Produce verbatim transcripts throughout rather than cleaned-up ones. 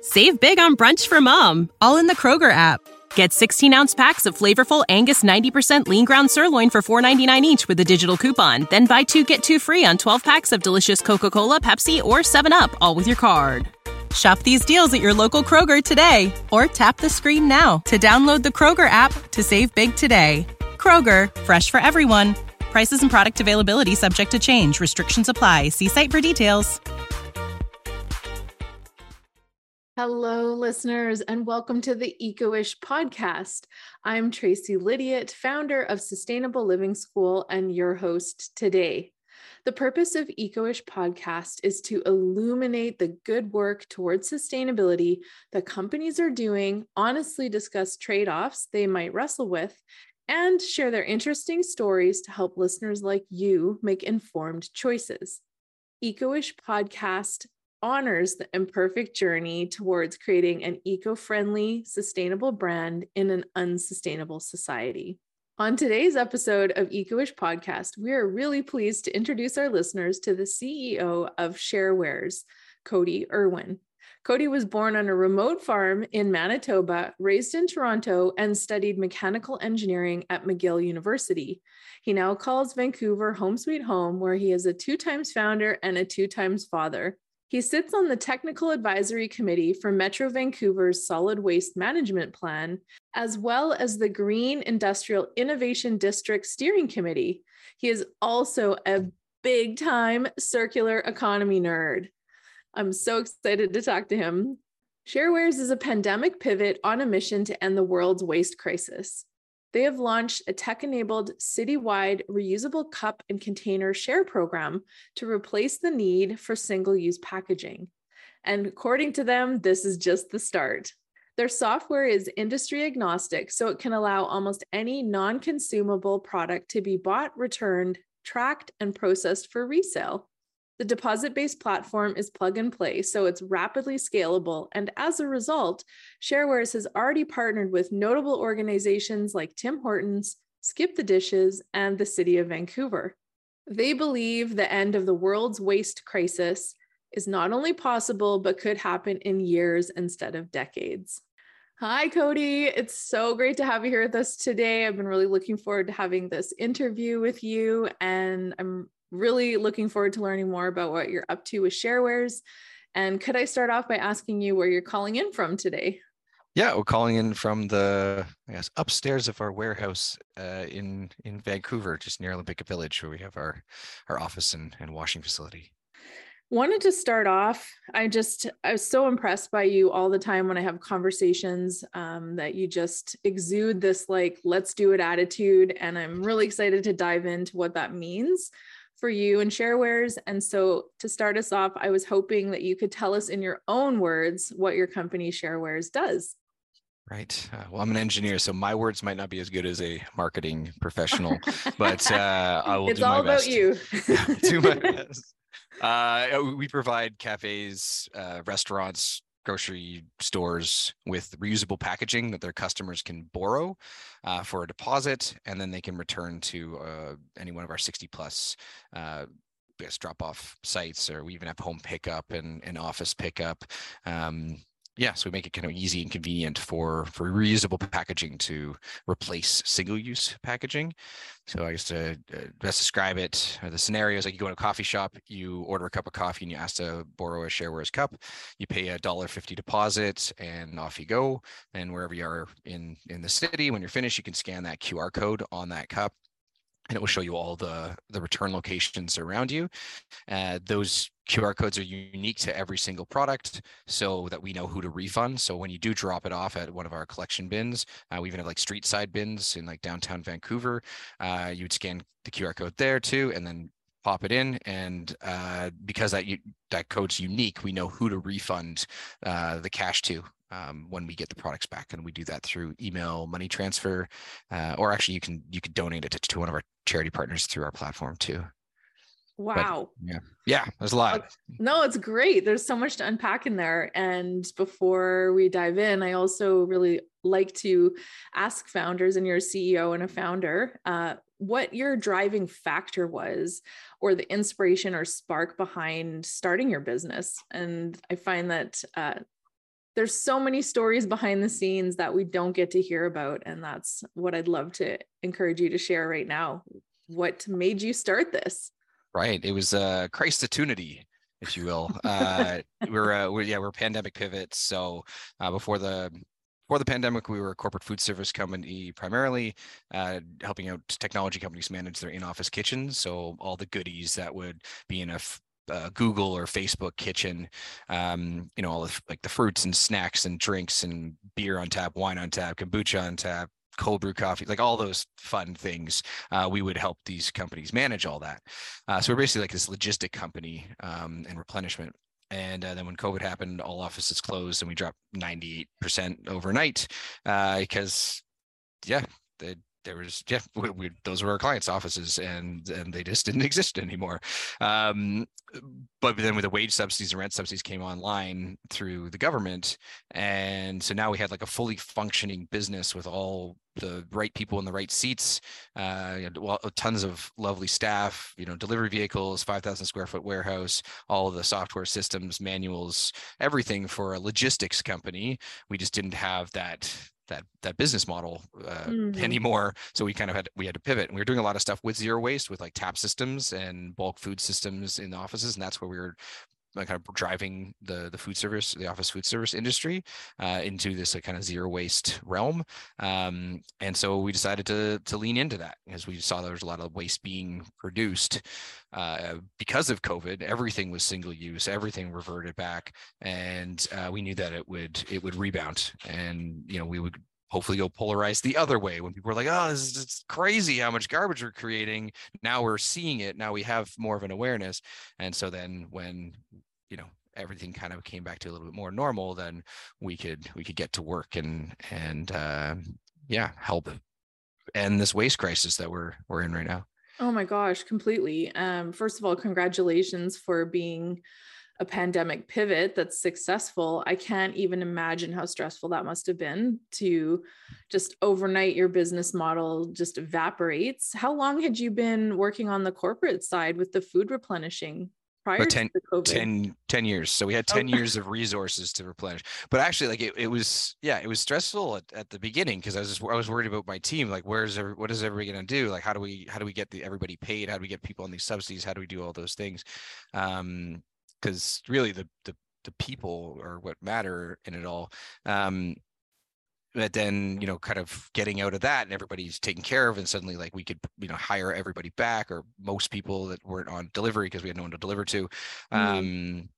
Save big on brunch for mom, all in the Kroger app. Get sixteen ounce packs of flavorful Angus ninety percent lean ground sirloin for four ninety-nine each with a digital coupon. Then buy two, get two free on twelve packs of delicious Coca-Cola, Pepsi, or seven up, all with your card. Shop these deals at your local Kroger today, or tap the screen now to download the Kroger app to save big today. Kroger, fresh for everyone. Prices and product availability subject to change. Restrictions apply. See site for details. Hello, listeners, and welcome to the Eco-ish podcast. I'm Tracy Lydiot, founder of Sustainable Living School and your host today. The purpose of Eco-ish podcast is to illuminate the good work towards sustainability that companies are doing, honestly discuss trade-offs they might wrestle with, and share their interesting stories to help listeners like you make informed choices. Eco-ish podcast honors the imperfect journey towards creating an eco-friendly, sustainable brand in an unsustainable society. On today's episode of Eco-ish podcast, we are really pleased to introduce our listeners to the C E O of Sharewares, Cody Irwin. Cody was born on a remote farm in Manitoba, raised in Toronto, and studied mechanical engineering at McGill University. He now calls Vancouver home sweet home, where he is a two times founder and a two times father. He sits on the technical advisory committee for Metro Vancouver's solid waste management plan, as well as the Green Industrial Innovation District Steering Committee. He is also a big time circular economy nerd. I'm so excited to talk to him. Sharewares is a pandemic pivot on a mission to end the world's waste crisis. They have launched a tech-enabled citywide reusable cup and container share program to replace the need for single-use packaging. And according to them, this is just the start. Their software is industry agnostic, so it can allow almost any non-consumable product to be bought, returned, tracked, and processed for resale. The deposit-based platform is plug and play, so it's rapidly scalable. And as a result, Sharewares has already partnered with notable organizations like Tim Hortons, Skip the Dishes, and the City of Vancouver. They believe the end of the world's waste crisis is not only possible, but could happen in years instead of decades. Hi, Cody. It's so great to have you here with us today. I've been really looking forward to having this interview with you, and I'm really looking forward to learning more about what you're up to with Sharewares. And could I start off by asking you where you're calling in from today? Yeah, we're calling in from the, I guess, upstairs of our warehouse uh, in in Vancouver, just near Olympic Village, where we have our our office and, and washing facility. Wanted to start off, I just, I was so impressed by you all the time when I have conversations um, that you just exude this like, let's do it attitude. And I'm really excited to dive into what that means for you and Sharewares. And so to start us off, I was hoping that you could tell us in your own words what your company Sharewares does. Right. Uh, well, I'm an engineer, so my words might not be as good as a marketing professional, but uh, I will it's do my all best. It's all about you. do my best. Uh, we provide cafes, uh, restaurants, grocery stores with reusable packaging that their customers can borrow uh, for a deposit, and then they can return to uh, any one of our sixty plus uh, drop-off sites, or we even have home pickup and, and office pickup. Um, Yeah, so we make it kind of easy and convenient for, for reusable packaging to replace single-use packaging. So I guess to uh, best describe it, uh, the scenario is like you go to a coffee shop, you order a cup of coffee and you ask to borrow a Sharewares cup. You pay a one dollar fifty deposit and off you go. And wherever you are in, in the city, when you're finished, you can scan that Q R code on that cup, and it will show you all the, the return locations around you. Uh, those Q R codes are unique to every single product so that we know who to refund. So when you do drop it off at one of our collection bins, uh, we even have like street side bins in like downtown Vancouver. Uh, you would scan the Q R code there too, and then pop it in. And uh, because that, you, that code's unique, we know who to refund uh, the cash to. Um, when we get the products back, and we do that through email, money transfer, uh, or actually you can you can donate it to, to one of our charity partners through our platform too. Wow. But, yeah, yeah, there's a lot. No, it's great. There's so much to unpack in there. And before we dive in, I also really like to ask founders, and you're a C E O and a founder, uh, what your driving factor was, or the inspiration or spark behind starting your business. And I find that uh, there's so many stories behind the scenes that we don't get to hear about. And that's what I'd love to encourage you to share right now. What made you start this? Right. It was a Christopportunity, if you will. Uh, we're, uh, we're, yeah, we're pandemic pivots. So uh, before the Before the pandemic, we were a corporate food service company, primarily uh, helping out technology companies manage their in-office kitchens. So all the goodies that would be in a uh, Google or Facebook kitchen, um, you know, all of like the fruits and snacks and drinks and beer on tap, wine on tap, kombucha on tap, cold brew coffee, like all those fun things. Uh, we would help these companies manage all that. Uh, so we're basically like this logistic company um, and replenishment. And uh, then when COVID happened, all offices closed and we dropped ninety-eight percent overnight uh, because, yeah, they, there was, yeah, we, we, those were our clients' offices and and they just didn't exist anymore. Um, but then with the wage subsidies and rent subsidies came online through the government. And so now we had like a fully functioning business with all the right people in the right seats, uh, well, tons of lovely staff, you know, delivery vehicles, five thousand square foot warehouse, all of the software systems, manuals, everything for a logistics company. We just didn't have that that that business model uh, mm-hmm. anymore. So we kind of had we had to pivot. And we were doing a lot of stuff with zero waste, with like tap systems and bulk food systems in the offices, and that's where we were kind of driving the the food service, the office food service industry uh, into this like, kind of zero waste realm. Um, and so we decided to to lean into that because we saw there was a lot of waste being produced uh, because of COVID. Everything was single use, everything reverted back, and uh, we knew that it would it would rebound, and you know we would hopefully go polarize the other way when people were like, oh, this is it's crazy how much garbage we're creating. Now we're seeing it. Now we have more of an awareness. And so then when, you know, everything kind of came back to a little bit more normal, then we could, we could get to work and, and uh, yeah, help end this waste crisis that we're, we're in right now. Oh my gosh, completely. Um, first of all, congratulations for being a pandemic pivot that's successful. I can't even imagine how stressful that must have been to just overnight your business model just evaporates. How long had you been working on the corporate side with the food replenishing prior ten, to COVID? ten, ten years. So we had ten oh. years of resources to replenish, but actually like it, it was, yeah, it was stressful at, at the beginning. Cause I was just, I was worried about my team. Like, where's every, what is everybody going to do? Like, how do we, how do we get the, everybody paid? How do we get people on these subsidies? How do we do all those things? Um, because really the, the the people are what matter in it all. Um, but then, you know, kind of getting out of that and everybody's taken care of, and suddenly like we could, you know, hire everybody back, or most people that weren't on delivery because we had no one to deliver to. Mm-hmm. Um,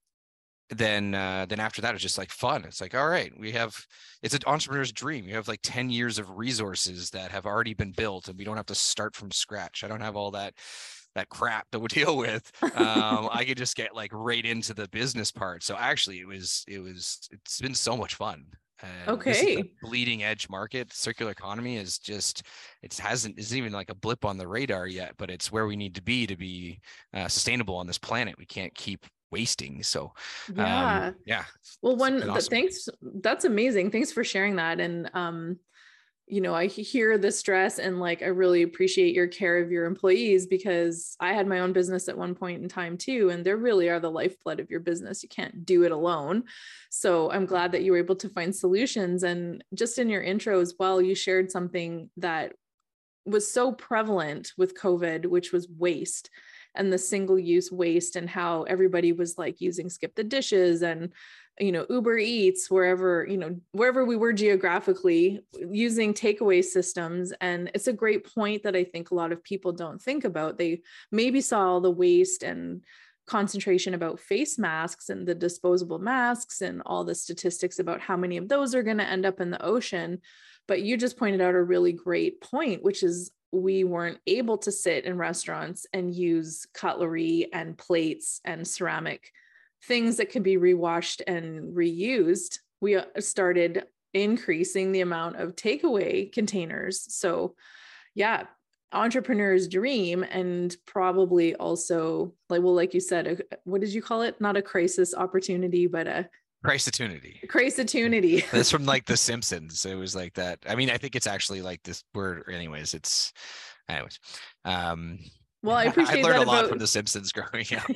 then uh, then after that, it's just like fun. It's like, all right, we have, it's an entrepreneur's dream. You have like ten years of resources that have already been built and we don't have to start from scratch. I don't have all that that crap that we deal with. Um, I could just get like right into the business part. So actually it was, it was, it's been so much fun. And okay. This is the bleeding edge market. Circular economy is just, it hasn't, isn't even like a blip on the radar yet, but it's where we need to be to be uh, sustainable on this planet. We can't keep wasting. So yeah. Um, yeah. Well, one, awesome. thanks. That's amazing. Thanks for sharing that. And, um, you know, I hear the stress and like, I really appreciate your care of your employees, because I had my own business at one point in time too. And they really are the lifeblood of your business. You can't do it alone. So I'm glad that you were able to find solutions. And just in your intro as well, you shared something that was so prevalent with COVID, which was waste and the single use waste, and how everybody was like using Skip the Dishes and, you know, Uber Eats, wherever, you know, wherever we were geographically, using takeaway systems. And it's a great point that I think a lot of people don't think about. They maybe saw all the waste and concentration about face masks and the disposable masks and all the statistics about how many of those are going to end up in the ocean. But you just pointed out a really great point, which is we weren't able to sit in restaurants and use cutlery and plates and ceramic things that could be rewashed and reused. We started increasing the amount of takeaway containers. So yeah, entrepreneur's dream, and probably also like, well, like you said, a, what did you call it? Not a crisis opportunity, but a Christopportunity. Christopportunity. That's from like The Simpsons. It was like that. I mean, I think it's actually like this word anyways. It's anyways. Um, Well, I I appreciate learned that a lot about... from The Simpsons growing up.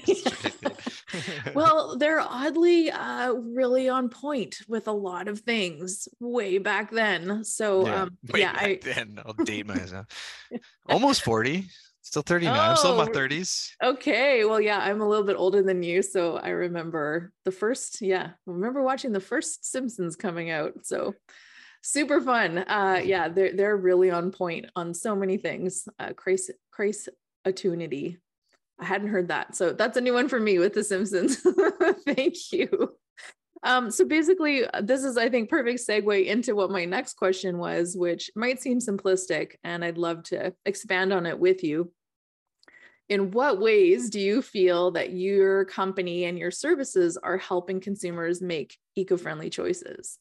Well, they're oddly uh, really on point with a lot of things way back then. So Yeah, um, way yeah, back I... then. I'll date myself. Almost forty, still thirty-nine. I'm still in my Oh, thirties. okay. Well, yeah, I'm a little bit older than you, so I remember the first, yeah, I remember watching the first Simpsons coming out. So super fun. Uh, yeah, they're they're really on point on so many things. Uh, Christ, Christ attunity. I hadn't heard that, so that's a new one for me with The Simpsons. Thank you. Um, so basically, this is, I think, perfect segue into what my next question was, which might seem simplistic, and I'd love to expand on it with you. In what ways do you feel that your company and your services are helping consumers make eco-friendly choices?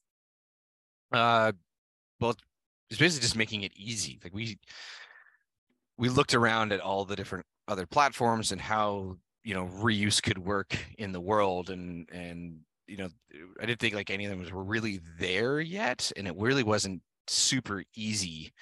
Uh, well, it's basically just making it easy. Like we we looked around at all the different other platforms and how, you know, reuse could work in the world, and and you know, I didn't think like any of them was were really there yet, and it really wasn't super easy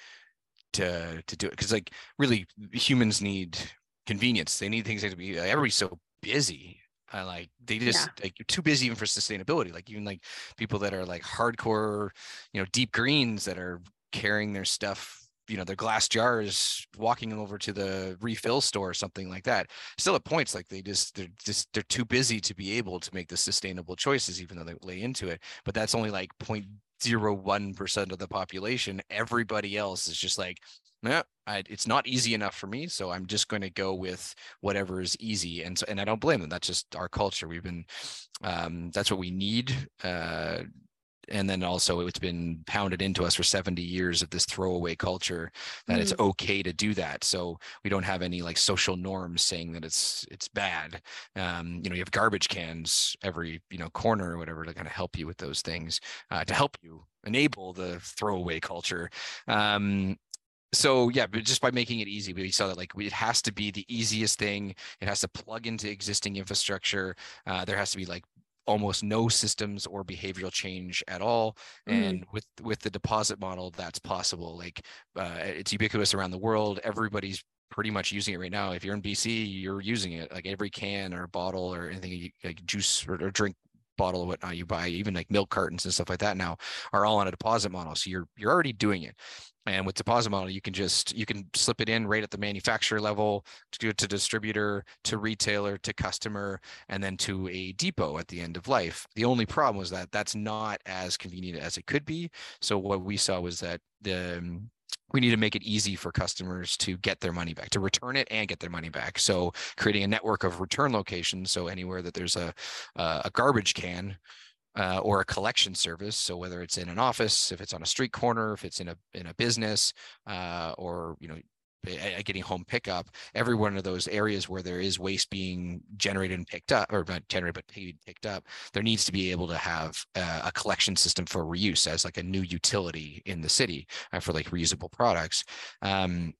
to to do it, because like really humans need convenience. They need things that to be, like, everybody's so busy. Uh, like they just Yeah. like, you're too busy even for sustainability. Like even like people that are like hardcore, you know, deep greens that are carrying their stuff, you know, their glass jars, walking them over to the refill store or something like that. Still at points like they just they're just they're too busy to be able to make the sustainable choices, even though they lay into it. But that's only like zero point zero one percent of the population. Everybody else is just like, no, I, it's not easy enough for me, so I'm just going to go with whatever is easy. And so, and I don't blame them. That's just our culture. We've been, um, that's what we need. Uh, and then also it's been pounded into us for seventy years of this throwaway culture that Mm. it's okay to do that. So we don't have any like social norms saying that it's it's bad. Um, you know, you have garbage cans every, you know, corner or whatever to kind of help you with those things, uh, to help you enable the throwaway culture. Um, so yeah, but just by making it easy, we saw that like we, it has to be the easiest thing. It has to plug into existing infrastructure. Uh, there has to be like almost no systems or behavioral change at all. And Mm. with with the deposit model, that's possible. Like uh, it's ubiquitous around the world. Everybody's pretty much using it right now. If you're in B C, you're using it. Like every can or bottle or anything, like juice or, or drink bottle or whatnot you buy, even like milk cartons and stuff like that now, are all on a deposit model. So you're you're already doing it. And with deposit model, you can just you can slip it in right at the manufacturer level, to, to distributor, to retailer, to customer, and then to a depot at the end of life. The only problem was that that's not as convenient as it could be. So what we saw was that the we need to make it easy for customers to get their money back, to return it and get their money back. So creating a network of return locations. So anywhere that there's a a garbage can, Uh, or a collection service. So whether it's in an office, if it's on a street corner, if it's in a in a business, uh, or you know, getting home pickup, every one of those areas where there is waste being generated and picked up, or not generated but paid picked up, there needs to be able to have a, a collection system for reuse as like a new utility in the city, uh, for like reusable products. Um,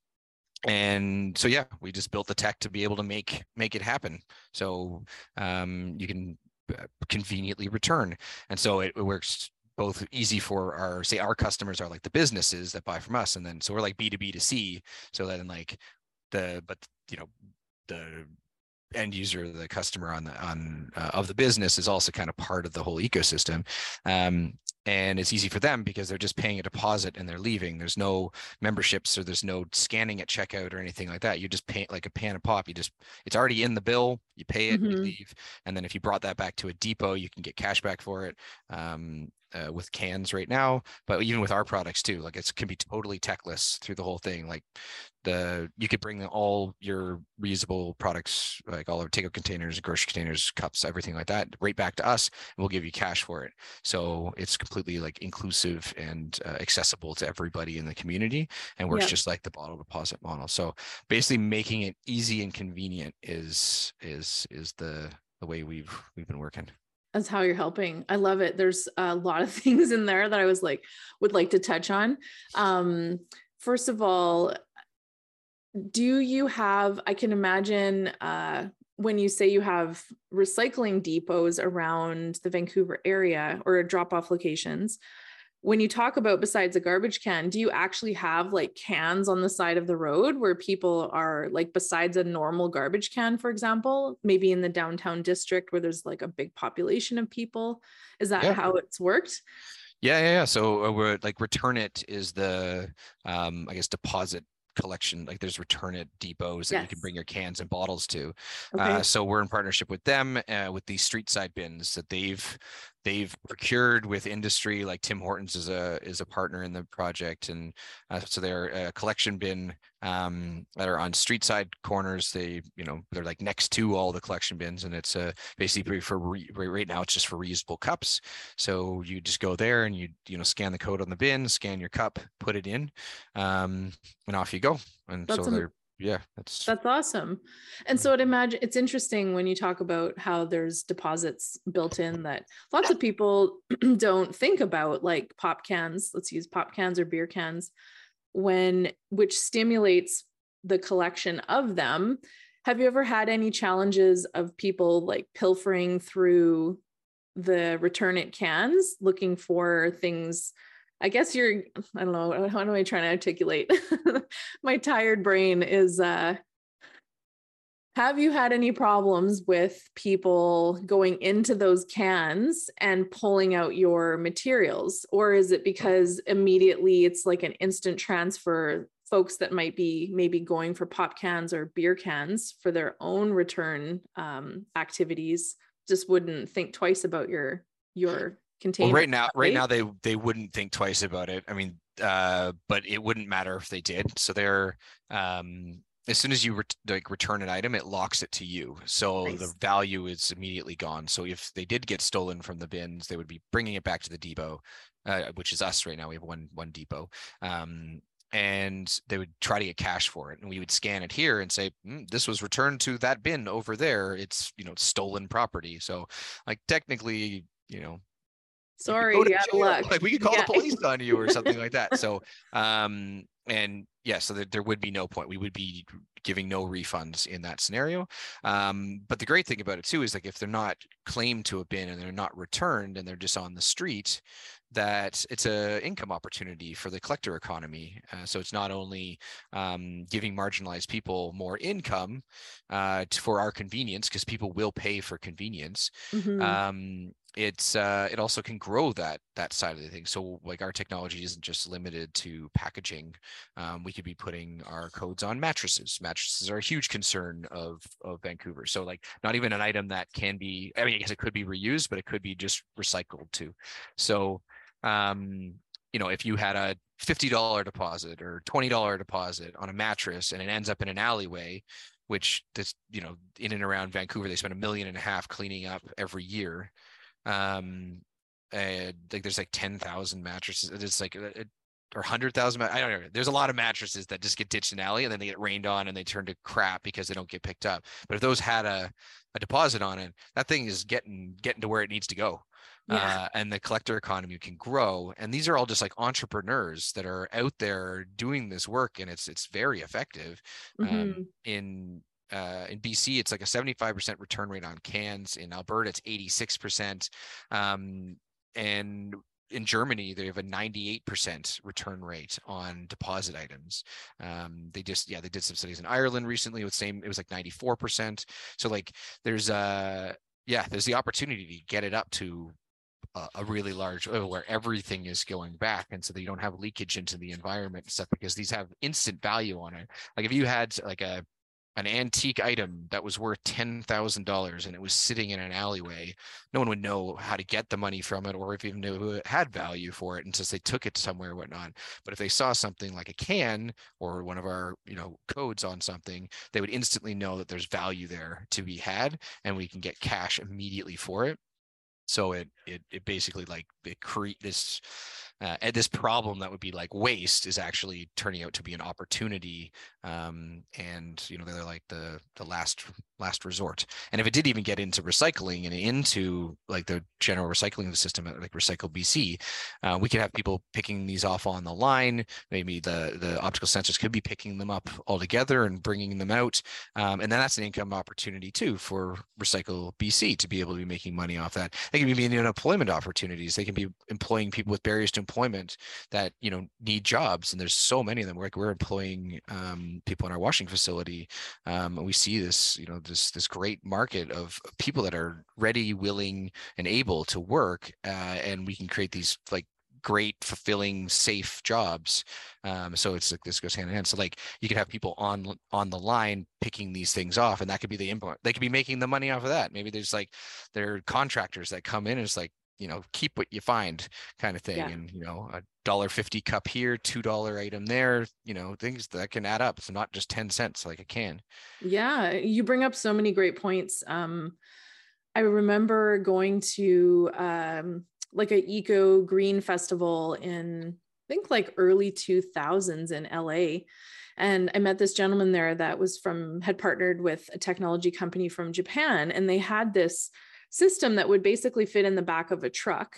and so yeah, we just built the tech to be able to make make it happen. So um, you can conveniently return. And so it, it works both easy for our, say our customers are like the businesses that buy from us. And then, so we're like B to B to C. So that in like the, but you know, the end user, the customer on the, on uh, of the business is also kind of part of the whole ecosystem. Um, and it's easy for them because they're just paying a deposit and they're leaving. There's no memberships, or there's no scanning at checkout or anything like that. You just pay like a pan of pop. You just, it's already in the bill. You pay it, Mm-hmm. you leave. And then if you brought that back to a depot, you can get cash back for it. Um, uh, with cans right now, but even with our products too, like it can be totally techless through the whole thing. Like the, you could bring all your reusable products, like all our takeout containers, grocery containers, cups, everything like that, right back to us, and we'll give you cash for it. So it's completely like inclusive and uh, accessible to everybody in the community, and works Yep. just like the bottle deposit model. So basically making it easy and convenient is is is the the way we've we've been working. That's how you're helping. I love it. There's a lot of things in there that I was like, would like to touch on. Um, first of all, do you have, I can imagine uh, when you say you have recycling depots around the Vancouver area or drop-off locations, when you talk about besides a garbage can, do you actually have like cans on the side of the road where people are like, besides a normal garbage can, for example, maybe in the downtown district where there's like a big population of people? Is that Yeah. how it's worked? Yeah, yeah, yeah. So uh, we're like Return It is the, um, I guess, deposit collection. Like there's Return It depots that Yes. you can bring your cans and bottles to. Okay. Uh, so we're in partnership with them uh, with these street side bins that they've they've procured with industry. Like Tim Hortons is a is a partner in the project, and uh, so they're a collection bin um, that are on street side corners. They you know they're like next to all the collection bins, and it's uh, basically for re- right now it's just for reusable cups. So you just go there and you you know scan the code on the bin, scan your cup, put it in, um, and off you go. And That's so am- they're yeah, that's That's awesome. And so I'd imagine it's interesting when you talk about how there's deposits built in that lots of people don't think about, like pop cans. Let's use pop cans or beer cans, when which stimulates the collection of them. Have you ever had any challenges of people like pilfering through the Return It cans looking for things? I guess you're, I don't know, how am I trying to articulate? My tired brain is, uh, have you had any problems with people going into those cans and pulling out your materials? Or is it because immediately it's like an instant transfer? Folks that might be maybe going for pop cans or beer cans for their own return um, activities just wouldn't think twice about your, your container. Well, right now, right now they they wouldn't think twice about it. I mean, uh, but it wouldn't matter if they did. So they're um, as soon as you re- like return an item, it locks it to you. So Nice. the value is immediately gone. So if they did get stolen from the bins, they would be bringing it back to the depot, uh, which is us right now. We have one one depot. Um, and they would try to get cash for it, and we would scan it here and say, mm, this was returned to that bin over there. It's you know stolen property. So like technically, you know. Sorry, Go to out of jail. luck. Like we could call Yeah. the police on you or something like that. So, um, and yeah, so that there would be no point. We would be giving no refunds in that scenario. Um, but the great thing about it too is like if they're not claimed to a bin and they're not returned and they're just on the street, that it's a income opportunity for the collector economy. Uh, so it's not only um, giving marginalized people more income uh, to, for our convenience, because people will pay for convenience. Mhm. Um, it's uh, it also can grow that that side of the thing. So like our technology isn't just limited to packaging. Um, we could be putting our codes on mattresses. Mattresses are a huge concern of of Vancouver. So like not even an item that can be, I mean, I guess it could be reused, but it could be just recycled too. So um, you know, if you had a fifty dollars deposit or twenty dollars deposit on a mattress and it ends up in an alleyway, which this, you know, in and around Vancouver, they spend a million and a half cleaning up every year. Um, and like there's like ten thousand mattresses. It's like, it, or one hundred thousand. I don't know. There's a lot of mattresses that just get ditched in an alley and then they get rained on and they turn to crap because they don't get picked up. But if those had a, a deposit on it, that thing is getting, getting to where it needs to go. Yeah. Uh, and the collector economy can grow. And these are all just like entrepreneurs that are out there doing this work, and it's it's very effective. Mhm. Um, in uh, in B C, it's like a seventy-five percent return rate on cans. In Alberta, it's eighty-six percent. Um, and in Germany, they have a ninety-eight percent return rate on deposit items. Um, they just, yeah, they did some studies in Ireland recently with same, it was like ninety-four percent. So like there's a, yeah, there's the opportunity to get it up to a, a really large oil where everything is going back. And so that you don't have leakage into the environment and stuff, because these have instant value on it. Like if you had like a, an antique item that was worth ten thousand dollars and it was sitting in an alleyway, no one would know how to get the money from it, or if even knew it had value for it, and since they took it somewhere or whatnot. But if they saw something like a can or one of our, you know, codes on something, they would instantly know that there's value there to be had, and we can get cash immediately for it. So it it it basically like it create this uh, and this problem that would be like waste is actually turning out to be an opportunity, um, and you know they're like the the last last resort. And if it did even get into recycling and into like the general recycling system, like Recycle B C, uh, we could have people picking these off on the line. Maybe the the optical sensors could be picking them up all together and bringing them out, um, and then that's an income opportunity too for Recycle B C to be able to be making money off that. They can be in employment opportunities. They can be employing people with barriers to employment that, you know, need jobs. And there's so many of them. We're like, we're employing um, people in our washing facility. Um, and we see this, you know, this, this great market of, of people that are ready, willing, and able to work. Uh, and we can create these like great, fulfilling, safe jobs. Um, so it's like, this goes hand in hand. So like you could have people on on the line picking these things off, and that could be the input. They could be making the money off of that. Maybe there's like there are contractors that come in and it's like, you know, keep what you find kind of thing. Yeah. And, you know, a dollar fifty cup here, two dollar item there, you know, things that can add up. It's not just ten cents like a can. Yeah, you bring up so many great points. Um, I remember going to um, like an eco green festival in, I think like early two thousands in L A. And I met this gentleman there that was from, had partnered with a technology company from Japan. And they had this system that would basically fit in the back of a truck.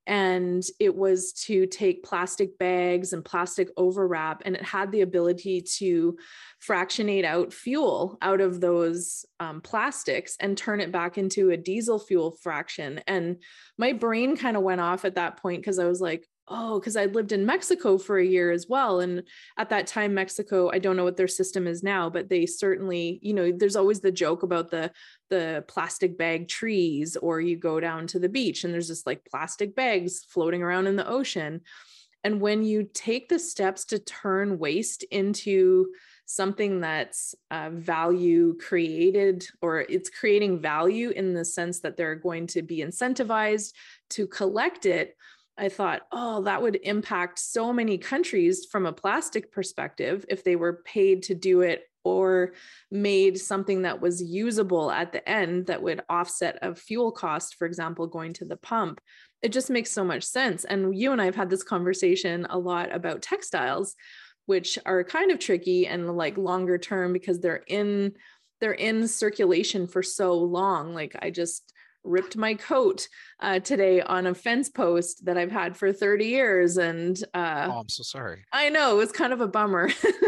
And it was to take plastic bags and plastic overwrap, and it had the ability to fractionate out fuel out of those um, plastics and turn it back into a diesel fuel fraction. And my brain kind of went off at that point because I was like, oh, because I'd lived in Mexico for a year as well. And at that time, Mexico, I don't know what their system is now, but they certainly, you know, there's always the joke about the, the plastic bag trees, or you go down to the beach and there's just like plastic bags floating around in the ocean. And when you take the steps to turn waste into something that's uh, value created, or it's creating value in the sense that they're going to be incentivized to collect it, I thought, oh, that would impact so many countries from a plastic perspective if they were paid to do it, or made something that was usable at the end that would offset a fuel cost, for example, going to the pump. It just makes so much sense. And you and I have had this conversation a lot about textiles, which are kind of tricky and like longer term because they're in, they're in circulation for so long. Like I just ripped my coat uh, today on a fence post that I've had for thirty years. And uh, oh, I'm so sorry. I know, it was kind of a bummer,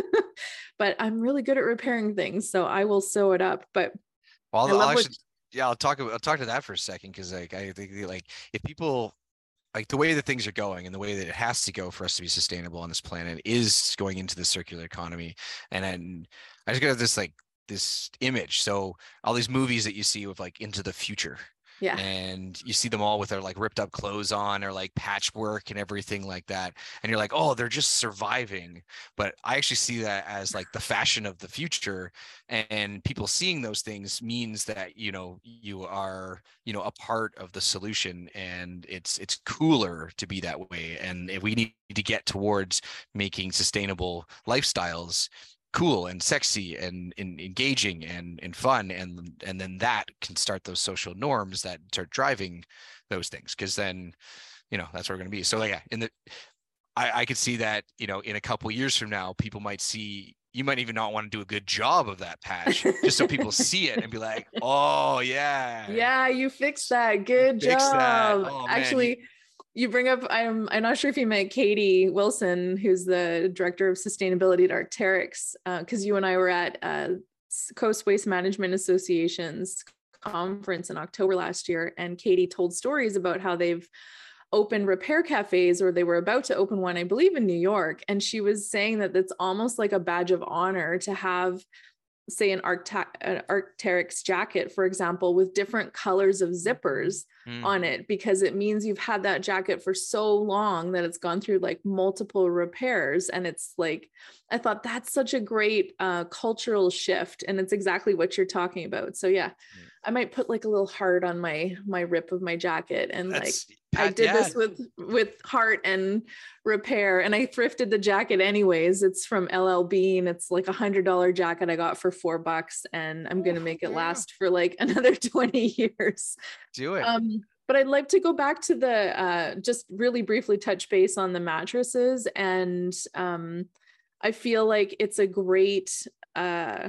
but I'm really good at repairing things, so I will sew it up. But well, I'll, I'll actually, what... yeah, I'll talk. I'll talk to that for a second, because like I think like if people like the way that things are going and the way that it has to go for us to be sustainable on this planet is going into the circular economy, and then I just got this like this image. So all these movies that you see with like Into the Future. Yeah. And you see them all with their like ripped up clothes on, or like patchwork and everything like that. And you're like, oh, they're just surviving. But I actually see that as like the fashion of the future. And people seeing those things means that, you know, you are, you know, a part of the solution, and it's, it's cooler to be that way. And if we need to get towards making sustainable lifestyles cool and sexy and, and engaging and, and fun, and and then that can start those social norms that start driving those things, because then, you know, that's where we're going to be. So like, yeah, in the I, I could see that, you know, in a couple of years from now, people might see, you might even not want to do a good job of that patch, just so people see it and be like, oh yeah, yeah, you fixed that, good Fix job. That. Oh, actually man. You bring up, I'm I'm not sure if you met Katie Wilson, who's the director of sustainability at Arc'teryx, because uh, you and I were at uh, Coast Waste Management Association's conference in October last year, and Katie told stories about how they've opened repair cafes, or they were about to open one, I believe, in New York. And she was saying that it's almost like a badge of honor to have, say, an, Arcta- an Arc'teryx jacket, for example, with different colors of zippers mm. on it, because it means you've had that jacket for so long that it's gone through like multiple repairs. And it's like, I thought that's such a great uh, cultural shift. And it's exactly what you're talking about. So yeah, mm. I might put like a little heart on my, my rip of my jacket. And that's, like, Pat, I did yeah. this with, with heart and repair, and I thrifted the jacket anyways. It's from L L Bean. It's like a hundred dollar jacket I got for four bucks, and I'm going to make it yeah. last for like another twenty years. Do it. Um, but I'd like to go back to the, uh, just really briefly touch base on the mattresses. And um, I feel like it's a great, uh,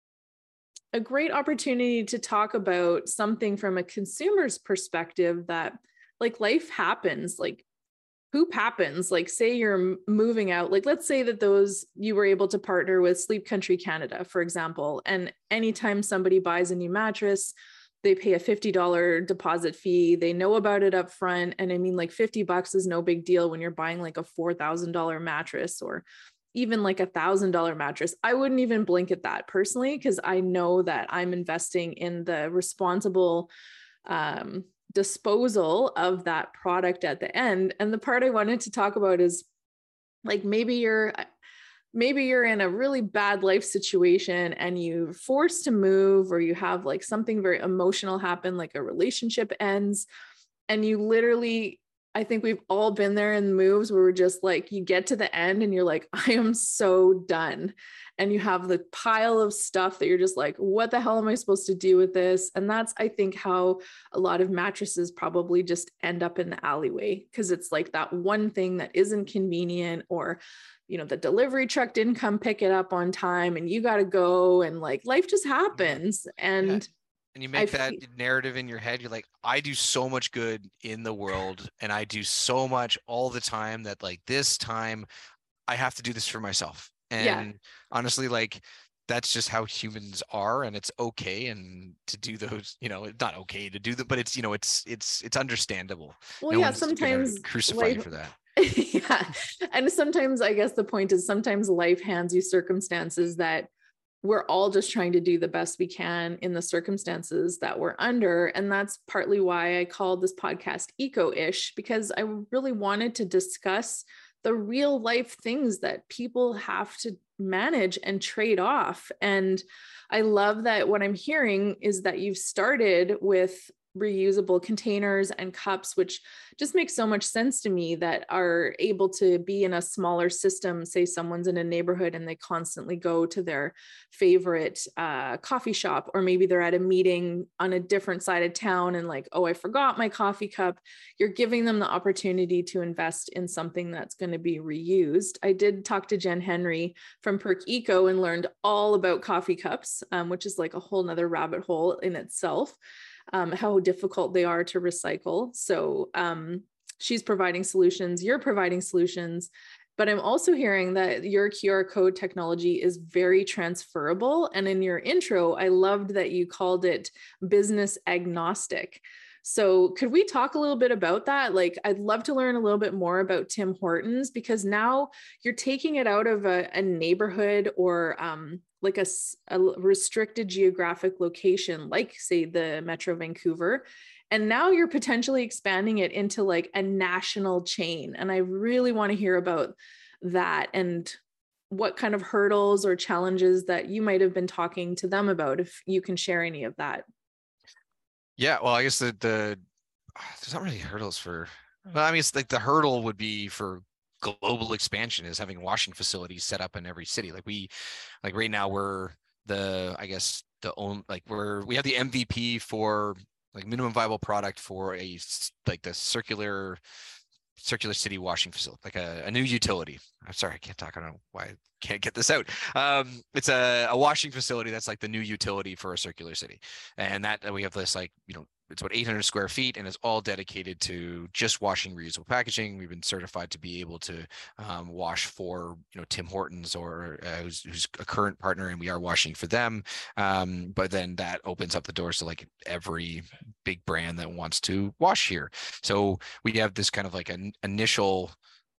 a great opportunity to talk about something from a consumer's perspective, that like life happens, like poop happens. Like say you're moving out, like let's say that those, you were able to partner with Sleep Country Canada, for example, and anytime somebody buys a new mattress, they pay a fifty dollars deposit fee. They know about it up front. And I mean, like fifty bucks is no big deal when you're buying like a four thousand dollars mattress or even like a thousand dollar mattress. I wouldn't even blink at that personally, because I know that I'm investing in the responsible um, disposal of that product at the end. And the part I wanted to talk about is like, maybe you're maybe you're in a really bad life situation and you're forced to move, or you have like something very emotional happen, like a relationship ends, and you literally, I think we've all been there in moves where we're just like, you get to the end and you're like, I am so done. And you have the pile of stuff that you're just like, what the hell am I supposed to do with this? And that's, I think, how a lot of mattresses probably just end up in the alleyway, because it's like that one thing that isn't convenient, or, you know, the delivery truck didn't come pick it up on time and you got to go, and like life just happens. And yeah. And you make I that feel- narrative in your head. You're like, I do so much good in the world and I do so much all the time that like this time I have to do this for myself. And yeah. honestly, like that's just how humans are, and it's okay. And to do those, you know, it's not okay to do that, but it's, you know, it's, it's, it's understandable. Well, No yeah, one's gonna sometimes crucify life, you for that. yeah. And sometimes I guess the point is sometimes life hands you circumstances that we're all just trying to do the best we can in the circumstances that we're under. And that's partly why I called this podcast Eco-ish, because I really wanted to discuss the real life things that people have to manage and trade off. And I love that what I'm hearing is that you've started with reusable containers and cups, which just makes so much sense to me, that are able to be in a smaller system. Say someone's in a neighborhood and they constantly go to their favorite uh, coffee shop, or maybe they're at a meeting on a different side of town and like, oh, I forgot my coffee cup. You're giving them the opportunity to invest in something that's going to be reused. I did talk to Jen Henry from Perk Eco and learned all about coffee cups, um, which is like a whole nother rabbit hole in itself. Um, how difficult they are to recycle. So um, she's providing solutions, you're providing solutions, but I'm also hearing that your Q R code technology is very transferable. And in your intro, I loved that you called it business agnostic. So could we talk a little bit about that? Like, I'd love to learn a little bit more about Tim Hortons, because now you're taking it out of a, a neighborhood or um, like a, a restricted geographic location, like say the Metro Vancouver. And now you're potentially expanding it into like a national chain. And I really want to hear about that and what kind of hurdles or challenges that you might have been talking to them about, if you can share any of that. Yeah, well, I guess the the there's not really hurdles for. Well, I mean, it's like the hurdle would be for global expansion is having washing facilities set up in every city. Like we, like right now we're the I guess the own like we're we have the M V P for like minimum viable product for a like the circular circular city washing facility, like a, a new utility. I'm sorry, I can't talk. I don't know why I can't get this out. Um, it's a, a washing facility that's like the new utility for a circular city. And that we have this like, you know, it's about eight hundred square feet and it's all dedicated to just washing reusable packaging. We've been certified to be able to um, wash for, you know, Tim Hortons or uh, who's, who's a current partner, and we are washing for them. Um, but then that opens up the doors to like every big brand that wants to wash here. So we have this kind of like an initial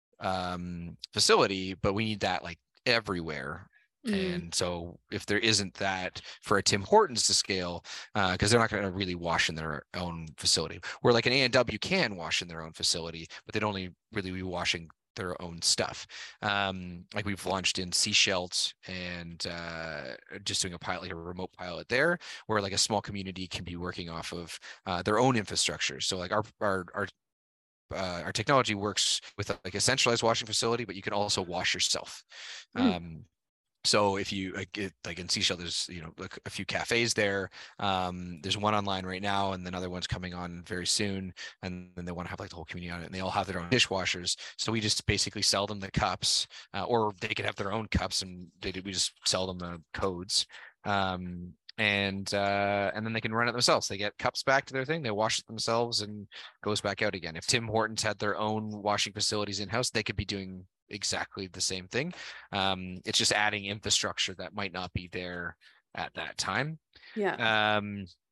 um, facility, but we need that like everywhere. Mm. And so if there isn't that for a Tim Hortons to scale, because uh, they're not going to really wash in their own facility, where like an A and W can wash in their own facility, but they'd only really be washing their own stuff. Um, like we've launched in Seychelles and uh, just doing a pilot, like a remote pilot there, where like a small community can be working off of uh, their own infrastructure. So like our our our Uh, our technology works with like a centralized washing facility, but you can also wash yourself. Mm. Um, so if you like, it, like in Seychelles, there's you know like a few cafes there. Um, there's one online right now, and then other one's coming on very soon. And then they want to have like the whole community on it, and they all have their own dishwashers. So we just basically sell them the cups, uh, or they can have their own cups, and they we just sell them the codes. Um, and uh, and then they can run it themselves. They get cups back to their thing, they wash it themselves, and goes back out again. If Tim Hortons had their own washing facilities in-house, they could be doing exactly the same thing. Um, it's just adding infrastructure that might not be there at that time. Yeah. Um,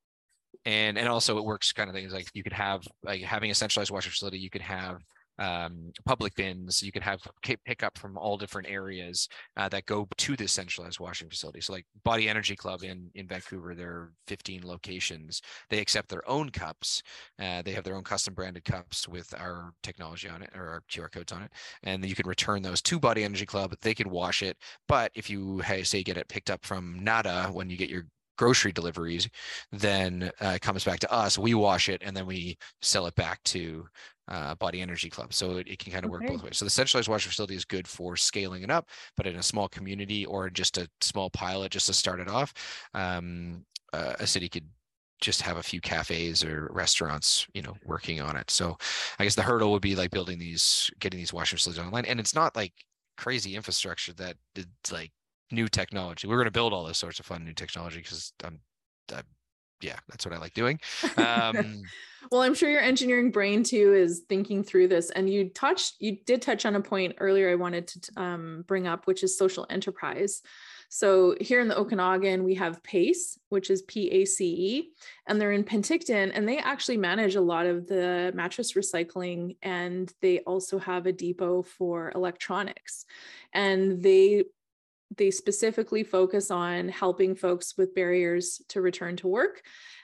And and also it works kind of things like you could have like having a centralized washing facility, you could have um, public bins, you could have pick up from all different areas uh, that go to this centralized washing facility. So like Body Energy Club in, in Vancouver, there are fifteen locations. They accept their own cups. Uh, they have their own custom branded cups with our technology on it or our Q R codes on it. And you can return those to Body Energy Club. They can wash it. But if you hey, say get it picked up from Nada when you get your grocery deliveries, then uh, it comes back to us, we wash it, and then we sell it back to uh, Body Energy Club. So it, it can kind of work okay. both ways. So the centralized washing facility is good for scaling it up, but in a small community or just a small pilot, just to start it off, um, uh, a city could just have a few cafes or restaurants, you know, working on it. So I guess the hurdle would be like building these, getting these washing facilities online. And it's not like crazy infrastructure that it's like new technology. We're going to build all this sorts of fun new technology because I'm, I'm, yeah, that's what I like doing. Um, well, I'm sure your engineering brain too is thinking through this. And you touched, you did touch on a point earlier I wanted to um, bring up, which is social enterprise. So here in the Okanagan, we have PACE, which is P A C E, and they're in Penticton, and they actually manage a lot of the mattress recycling, and they also have a depot for electronics. And they They specifically focus on helping folks with barriers to return to work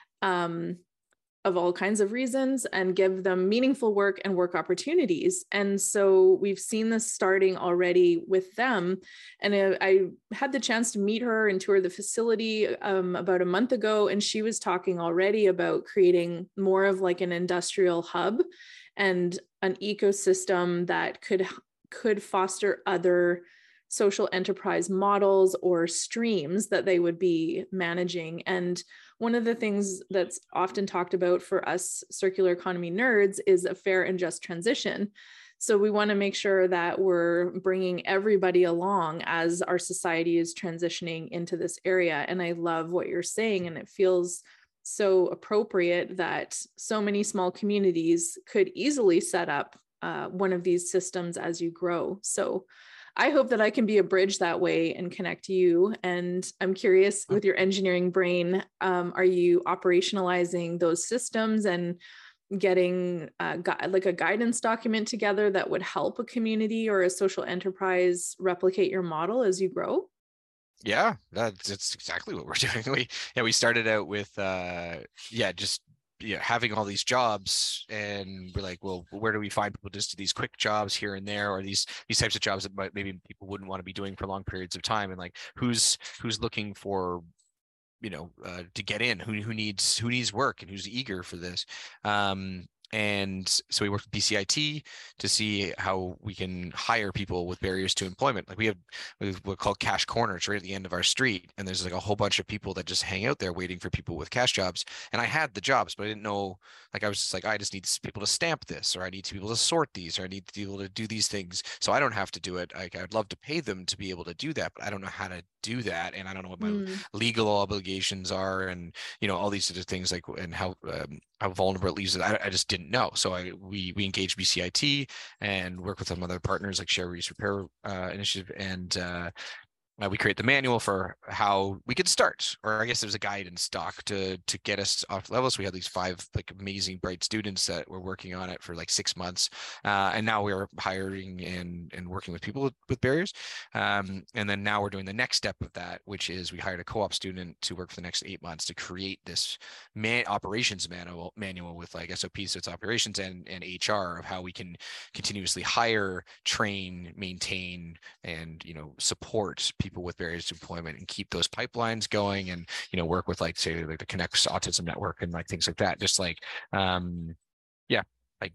um, of all kinds of reasons and give them meaningful work and work opportunities. And so we've seen this starting already with them. And I, I had the chance to meet her and tour the facility um, about a month ago. And she was talking already about creating more of like an industrial hub and an ecosystem that could, could foster other social enterprise models or streams that they would be managing. And one of the things that's often talked about for us circular economy nerds is a fair and just transition. So we want to make sure that we're bringing everybody along as our society is transitioning into this area. And I love what you're saying, and it feels so appropriate that so many small communities could easily set up uh, one of these systems as you grow. So I hope that I can be a bridge that way and connect you. And I'm curious, with your engineering brain, um, are you operationalizing those systems and getting uh, gu- like a guidance document together that would help a community or a social enterprise replicate your model as you grow? Yeah, that's, that's exactly what we're doing. We yeah we started out with uh, yeah just. Yeah, having all these jobs, and we're like, well, where do we find people just do these quick jobs here and there, or these these types of jobs that might, maybe people wouldn't want to be doing for long periods of time, and like who's who's looking for, you know, uh, to get in, who who needs who needs work and who's eager for this. Um, and so we worked with B C I T to see how we can hire people with barriers to employment. Like we have what we call cash corners right at the end of our street. And there's like a whole bunch of people that just hang out there waiting for people with cash jobs. And I had the jobs, but I didn't know, like, I was just like, I just need people to stamp this, or I need people to sort these, or I need to be able to do these things. So I don't have to do it. Like, I'd love to pay them to be able to do that, but I don't know how to do that. And I don't know what my mm. legal obligations are, and, you know, all these sort of things, like, and how, um, how vulnerable it leaves it. I, I just didn't know. So I we we engaged B C I T and work with some other partners like Share Reuse Repair uh, Initiative, and uh, Uh, we create the manual for how we could start, or I guess there's a guidance doc to to get us off level. So we had these five like amazing bright students that were working on it for like six months, uh, and now we're hiring and and working with people with, with barriers. Um, and then now we're doing the next step of that, which is we hired a co-op student to work for the next eight months to create this man operations manual manual with like S O Ps, so it's operations and and H R, of how we can continuously hire, train, maintain, and you know support people people with barriers to employment and keep those pipelines going, and you know work with like say like the Connects Autism Network and like things like that. Just like um yeah like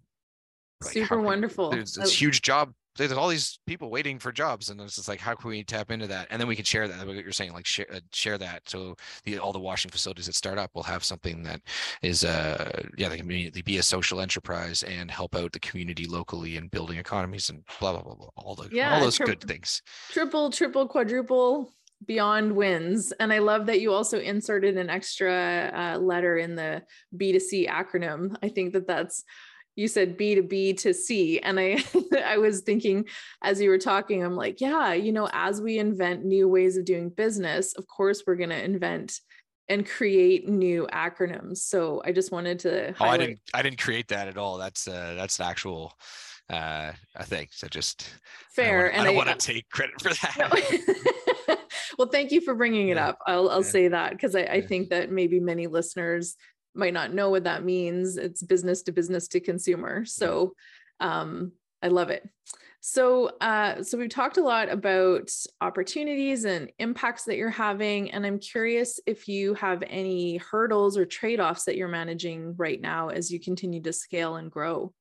super like wonderful. There's this huge job. There's all these people waiting for jobs, and it's just like, how can we tap into that? And then we can share that. What you're saying, like share, uh, share that. So the, all the washing facilities that start up will have something that is, uh, yeah, they can immediately be a social enterprise and help out the community locally and building economies and blah blah blah, blah all the yeah, all those tri- good things. Triple, triple, quadruple, beyond wins. And I love that you also inserted an extra uh, letter in the B two C acronym. I think that that's. You said B to B to C. And I, I was thinking as you were talking, I'm like, yeah, you know, as we invent new ways of doing business, of course, we're going to invent and create new acronyms. So I just wanted to highlight. Oh, I didn't, I didn't create that at all. That's uh, that's an actual uh, a thing. So just fair. I don't want and to take credit for that. No. Well, thank you for bringing it Yeah. up. I'll, I'll Yeah. say that because I, I Yeah. think that maybe many listeners might not know what that means. It's business to business to consumer. So um, I love it. So, uh, so we've talked a lot about opportunities and impacts that you're having, and I'm curious if you have any hurdles or trade-offs that you're managing right now as you continue to scale and grow.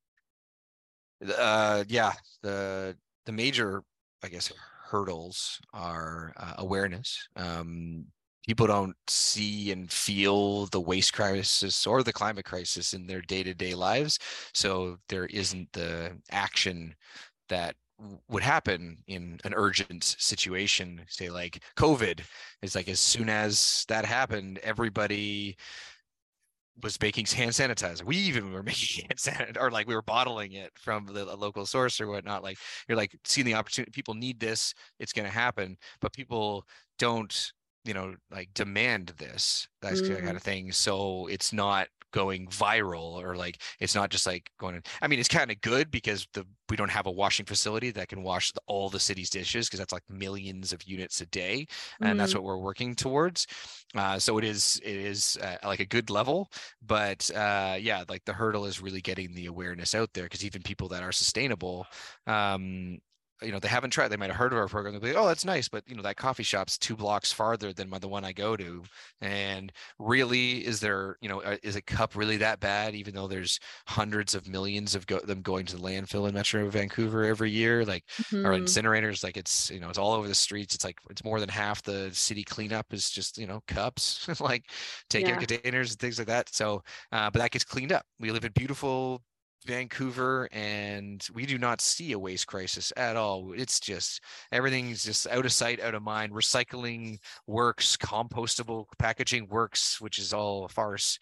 Uh, yeah, the the major, I guess, hurdles are uh, awareness. Um, people don't see and feel the waste crisis or the climate crisis in their day-to-day lives, so there isn't the action that would happen in an urgent situation. Say like COVID, it's like as soon as that happened, everybody was making hand sanitizer. We even were making hand sanitizer, or like we were bottling it from the local source or whatnot. Like you're like seeing the opportunity. People need this. It's going to happen, but people don't, you know, like demand this, that Mm. kind of thing. So it's not going viral, or like it's not just like going. I mean, it's kind of good because the we don't have a washing facility that can wash the, all the city's dishes, because that's like millions of units a day, and that's Mm. what we're working towards. Uh, so it is it is uh, like a good level, but uh, yeah, like the hurdle is really getting the awareness out there, because even people that are sustainable, um, you know, they haven't tried. They might have heard of our program. They'll be like, oh, that's nice, but you know, that coffee shop's two blocks farther than the one I go to. And really, is there, you know, is a cup really that bad? Even though there's hundreds of millions of go- them going to the landfill in Metro Vancouver every year, like, Mhm. or incinerators, like it's, you know, it's all over the streets. It's like it's more than half the city cleanup is just, you know, cups, like takeout Yeah. containers and things like that. So, uh, but that gets cleaned up. We live in beautiful Vancouver, and we do not see a waste crisis at all. It's just everything's just out of sight, out of mind. Recycling works, compostable packaging works, which is all a farce,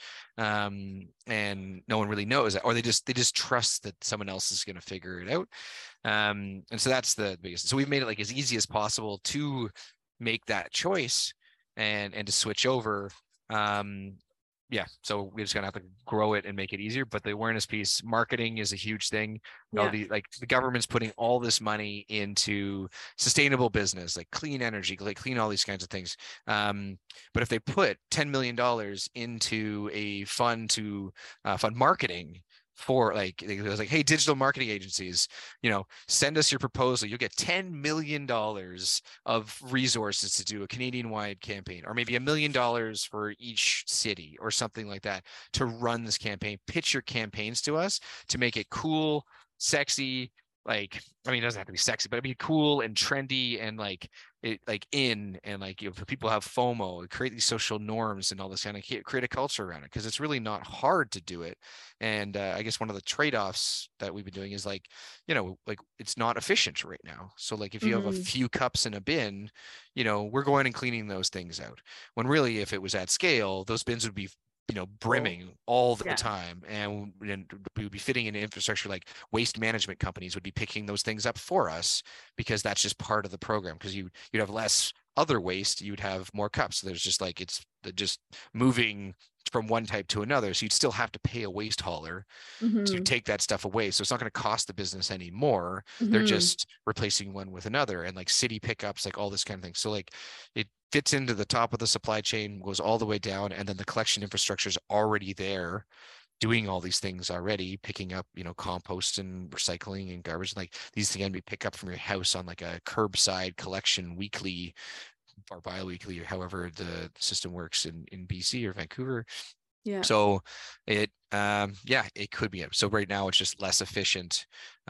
um, and no one really knows that, or they just they just trust that someone else is going to figure it out. Um, and so that's the biggest. So we've made it like as easy as possible to make that choice and and to switch over. Um, yeah, so we're just gonna have to grow it and make it easier. But the awareness piece, marketing is a huge thing. You know, Yeah. the like the government's putting all this money into sustainable business, like clean energy, like clean all these kinds of things. Um, but if they put ten million dollars into a fund to uh, fund marketing for, like, it was like, hey, digital marketing agencies, you know, send us your proposal. You'll get ten million dollars of resources to do a Canadian-wide campaign, or maybe a million dollars for each city or something like that to run this campaign. Pitch your campaigns to us to make it cool, sexy. Like, I mean, it doesn't have to be sexy, but it'd be cool and trendy and like it, like in, and like, you know, people have FOMO, create these social norms and all this kind of, create a culture around it, because it's really not hard to do it. And uh, I guess one of the trade-offs that we've been doing is like, you know, like it's not efficient right now. So like if you have a Mhm. few cups in a bin, you know, we're going and cleaning those things out. When really, if it was at scale, those bins would be, you know, brimming all the Yeah. time, and, and we would be fitting in infrastructure. Like waste management companies would be picking those things up for us, because that's just part of the program. Because you you'd have less other waste, you'd have more cups. So there's just like, it's just moving from one type to another. So you'd still have to pay a waste hauler to Mhm. take that stuff away. So it's not going to cost the business anymore. They're Mhm. just replacing one with another, and like city pickups, like all this kind of thing. So like it fits into the top of the supply chain, goes all the way down, and then the collection infrastructure is already there, doing all these things already, picking up, you know, compost and recycling and garbage. Like these things can be picked up from your house on like a curbside collection weekly or bi-weekly, or however the system works in in B C or Vancouver. Yeah. So it, um, yeah, it could be. So right now it's just less efficient,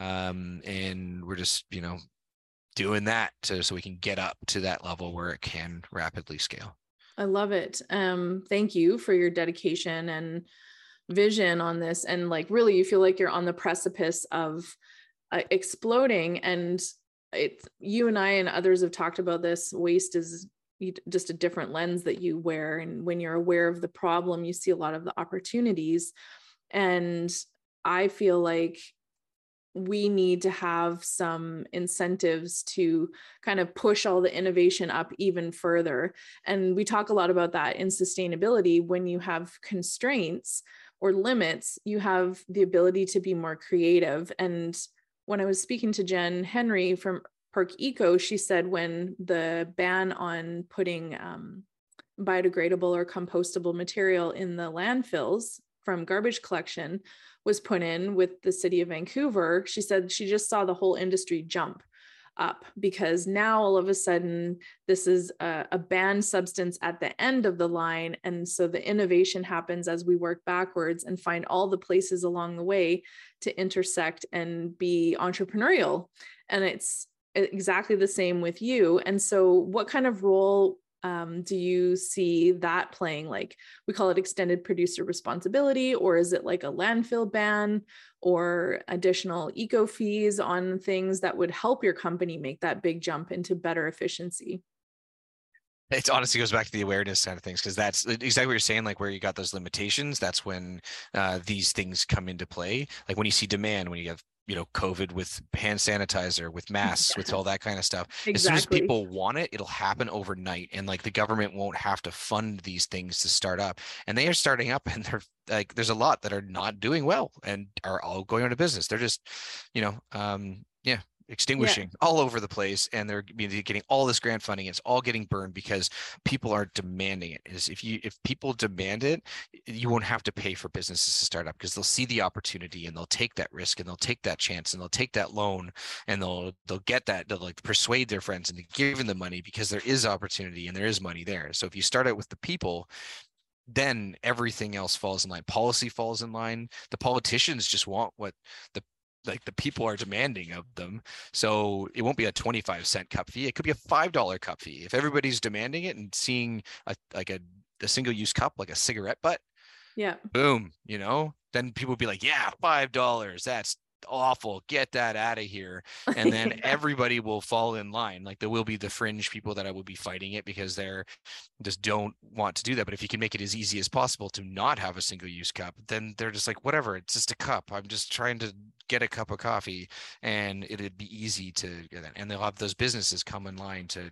um, and we're just, you know, doing that to, so we can get up to that level where it can rapidly scale. I love it. Um, thank you for your dedication and vision on this. And like, really, you feel like you're on the precipice of uh, exploding. And it's, you and I and others have talked about this. Waste is just a different lens that you wear. And when you're aware of the problem, you see a lot of the opportunities. And I feel like we need to have some incentives to kind of push all the innovation up even further. And we talk a lot about that in sustainability. When you have constraints or limits, you have the ability to be more creative. And when I was speaking to Jen Henry from Park Eco, she said when the ban on putting um, biodegradable or compostable material in the landfills from garbage collection was put in with the city of Vancouver, she said she just saw the whole industry jump up, because now all of a sudden this is a, a banned substance at the end of the line. And so the innovation happens as we work backwards and find all the places along the way to intersect and be entrepreneurial. And it's exactly the same with you. And so what kind of role Um, do you see that playing? Like, we call it extended producer responsibility, or is it like a landfill ban or additional eco fees on things that would help your company make that big jump into better efficiency? It honestly goes back to the awareness side of things, because that's exactly what you're saying. Like where you got those limitations, that's when uh, these things come into play. Like when you see demand, when you have, you know, COVID with hand sanitizer, with masks, with all that kind of stuff. Exactly. As soon as people want it, it'll happen overnight. And like the government won't have to fund these things to start up. And they are starting up, and they're like, there's a lot that are not doing well and are all going out of business. They're just, you know, um, yeah. extinguishing yeah. all over the place, and they're getting all this grant funding. It's all getting burned because people are demanding it. Is if you if people demand it, you won't have to pay for businesses to start up, because they'll see the opportunity and they'll take that risk and they'll take that chance and they'll take that loan, and they'll they'll get that, they'll like persuade their friends into giving them money, because there is opportunity and there is money there. So if you start out with the people, then everything else falls in line. Policy falls in line. The politicians just want what the like the people are demanding of them. So it won't be a twenty-five cent cup fee. It could be a five dollar cup fee. If everybody's demanding it and seeing a like a, a single use cup, like a cigarette butt, yeah, boom, you know, then people will be like, yeah, five dollars. That's awful. Get that out of here. And then yeah. everybody will fall in line. Like there will be the fringe people that I will be fighting it because they're just don't want to do that. But if you can make it as easy as possible to not have a single use cup, then they're just like, whatever, it's just a cup. I'm just trying to get a cup of coffee, and it'd be easy to get that. And they'll have those businesses come in line to,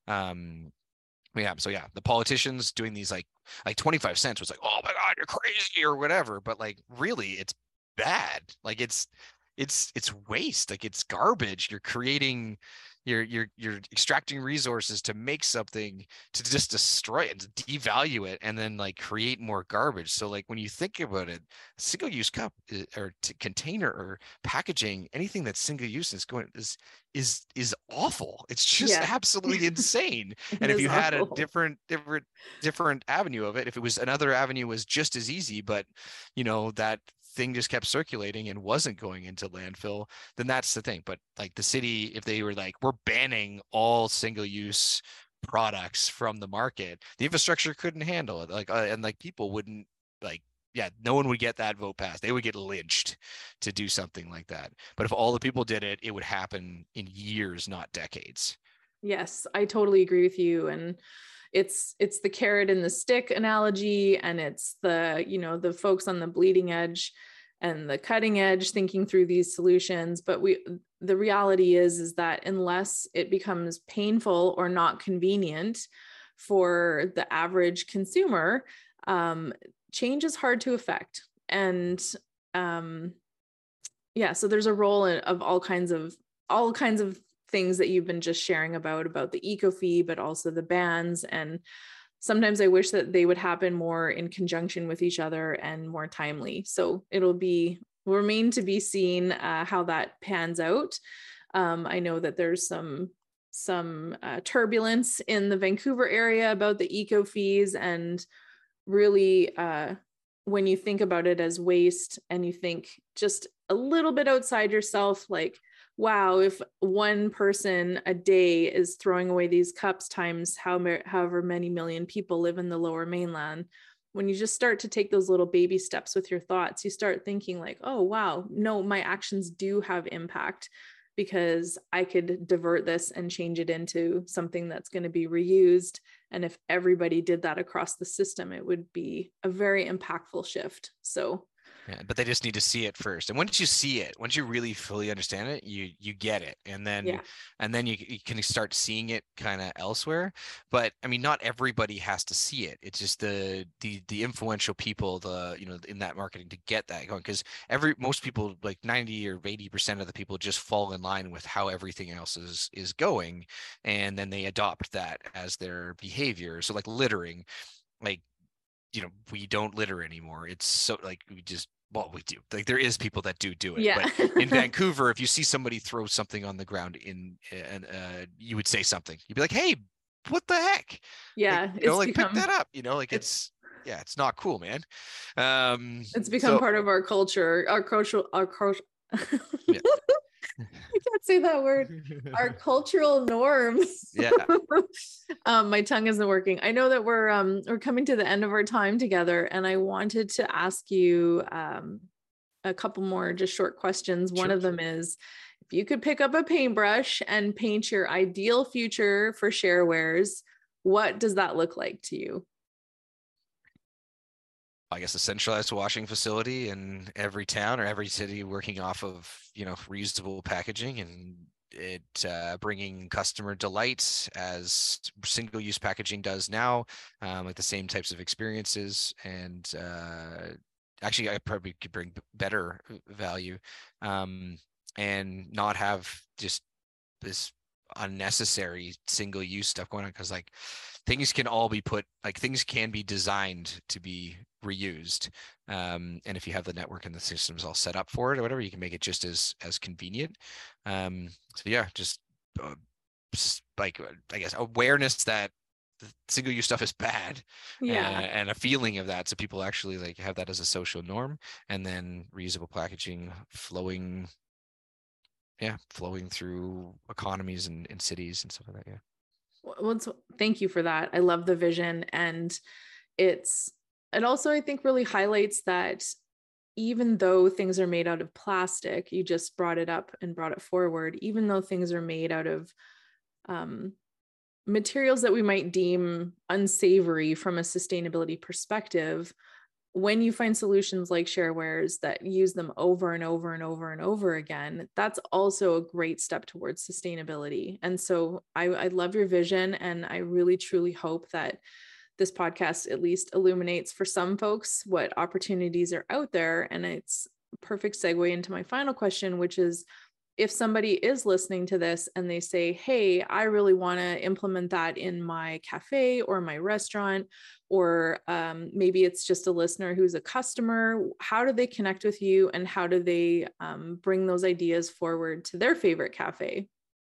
um, yeah. So yeah, the politicians doing these like, like twenty-five cents was like, oh my God, you're crazy or whatever. But like, really, it's bad. Like it's, it's, it's waste. Like it's garbage. You're creating, you're, you're, you're extracting resources to make something, to just destroy it, to devalue it, and then like create more garbage. So like when you think about it, single use cup or t- container or packaging, anything that's single use is going is, is, is awful. It's just yeah. absolutely insane. And if you awful. had a different, different, different avenue of it, if it was another avenue was just as easy, but you know, that thing just kept circulating and wasn't going into landfill, then that's the thing. But like the city, if they were like, we're banning all single use products from the market, the infrastructure couldn't handle it. Like, uh, and like people wouldn't like, yeah, no one would get that vote passed. They would get lynched to do something like that. But if all the people did it, it would happen in years, not decades. Yes, I totally agree with you. And it's it's the carrot and the stick analogy, and it's the, you know, the folks on the bleeding edge and the cutting edge thinking through these solutions. But we the reality is is that unless it becomes painful or not convenient for the average consumer, um, change is hard to affect. And um, yeah, so there's a role in, of all kinds of all kinds of things that you've been just sharing about, about the eco fee, but also the bans. And sometimes I wish that they would happen more in conjunction with each other and more timely. So it'll be, will remain to be seen uh, how that pans out. Um, I know that there's some, some uh, turbulence in the Vancouver area about the eco fees, and really uh, when you think about it as waste and you think just a little bit outside yourself, like, wow, if one person a day is throwing away these cups times how, however many million people live in the Lower Mainland, when you just start to take those little baby steps with your thoughts, you start thinking like, oh, wow, no, my actions do have impact, because I could divert this and change it into something that's going to be reused. And if everybody did that across the system, it would be a very impactful shift. So Yeah, but they just need to see it first. And once you see it, once you really fully understand it, you you get it. And then Yeah. and then you, you can start seeing it kind of elsewhere. But I mean, not everybody has to see it. It's just the the the influential people, the you know, in that marketing to get that going. Because every most people, like ninety or eighty percent of the people, just fall in line with how everything else is is going. And then they adopt that as their behavior. So like littering, like you know, we don't litter anymore. It's so like we just well, we do. Like there is people that do do it, Yeah. but in Vancouver, if you see somebody throw something on the ground in, and uh, you would say something. You'd be like, "Hey, what the heck?" Yeah. Like, you know, It's like pick become, that up. You know, like it's, it's yeah, it's not cool, man. Um, it's become so part of our culture, our cultural, our culture. yeah, I can't say that word. Our cultural norms. yeah, um, my tongue isn't working. I know that we're um we're coming to the end of our time together, and I wanted to ask you um a couple more just short questions. One sure. of them is, if you could pick up a paintbrush and paint your ideal future for Sharewares, what does that look like to you? I guess a centralized washing facility in every town or every city working off of, you know, reusable packaging, and it uh, bringing customer delight as single-use packaging does now, um, like the same types of experiences. And uh, actually, I probably could bring better value, um, and not have just this unnecessary single-use stuff going on, because like things can all be put like things can be designed to be reused, um, and if you have the network and the systems all set up for it or whatever, you can make it just as as convenient. Um, so yeah, just uh, like I guess awareness that the single-use stuff is bad, Yeah. and, and a feeling of that, so people actually like have that as a social norm, and then reusable packaging flowing yeah, flowing through economies and, and cities and stuff like that. Yeah. Well, thank you for that. I love the vision. And it's, it also, I think, really highlights that even though things are made out of plastic, you just brought it up and brought it forward, even though things are made out of um, materials that we might deem unsavory from a sustainability perspective, when you find solutions like Sharewares that use them over and over and over and over again, that's also a great step towards sustainability. And so I, I love your vision, and I really truly hope that this podcast at least illuminates for some folks what opportunities are out there. And it's a perfect segue into my final question, which is, if somebody is listening to this and they say, hey, I really want to implement that in my cafe or my restaurant, or um, maybe it's just a listener who's a customer, how do they connect with you, and how do they um, bring those ideas forward to their favorite cafe?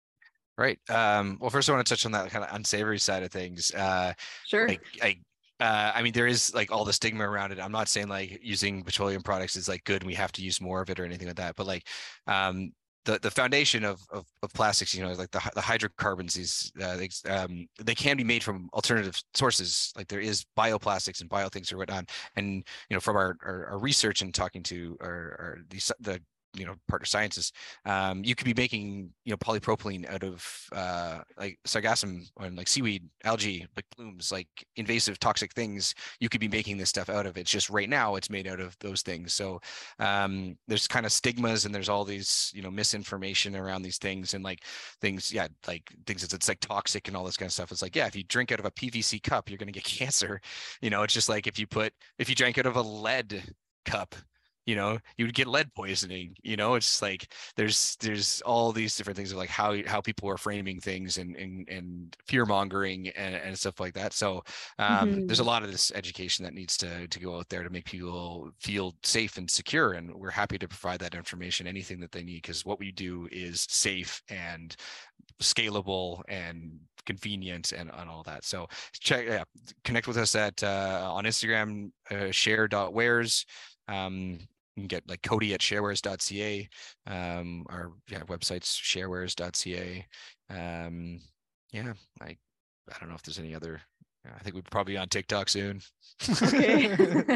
Right. Um, well, first I want to touch on that kind of unsavory side of things. Uh, Sure. like I, uh, I mean, there is like all the stigma around it. I'm not saying like using petroleum products is like good and we have to use more of it or anything like that, but like, um, the, the foundation of, of, of plastics, you know, like the, the hydrocarbons, these uh, they, um, they can be made from alternative sources. Like there is bioplastics and bio things or whatnot. And, you know, from our, our, our research and talking to our, our the, the you know partner scientists, um, you could be making you know polypropylene out of uh, like sargassum and like seaweed, algae, like blooms, like invasive toxic things. You could be making this stuff out of. It's just right now it's made out of those things. So um, there's kind of stigmas and there's all these you know misinformation around these things, and like things yeah like things it's, it's like toxic and all this kind of stuff. It's like, yeah, if you drink out of a P V C cup you're going to get cancer. You know, it's just like if you put if you drank out of a lead cup, you know, you would get lead poisoning. You know, it's like there's there's all these different things of like how how people are framing things, and and, and fear mongering and, and stuff like that. So um, Mm-hmm. there's a lot of this education that needs to to go out there to make people feel safe and secure, and we're happy to provide that information, anything that they need, because what we do is safe and scalable and convenient and, and all that. So check yeah connect with us at uh, on Instagram, uh, share dot wares. Um, you can get like Cody at sharewares dot c a. Um, our yeah, website's sharewares dot c a. Um, yeah, I I don't know if there's any other I think we're probably on TikTok soon. Okay.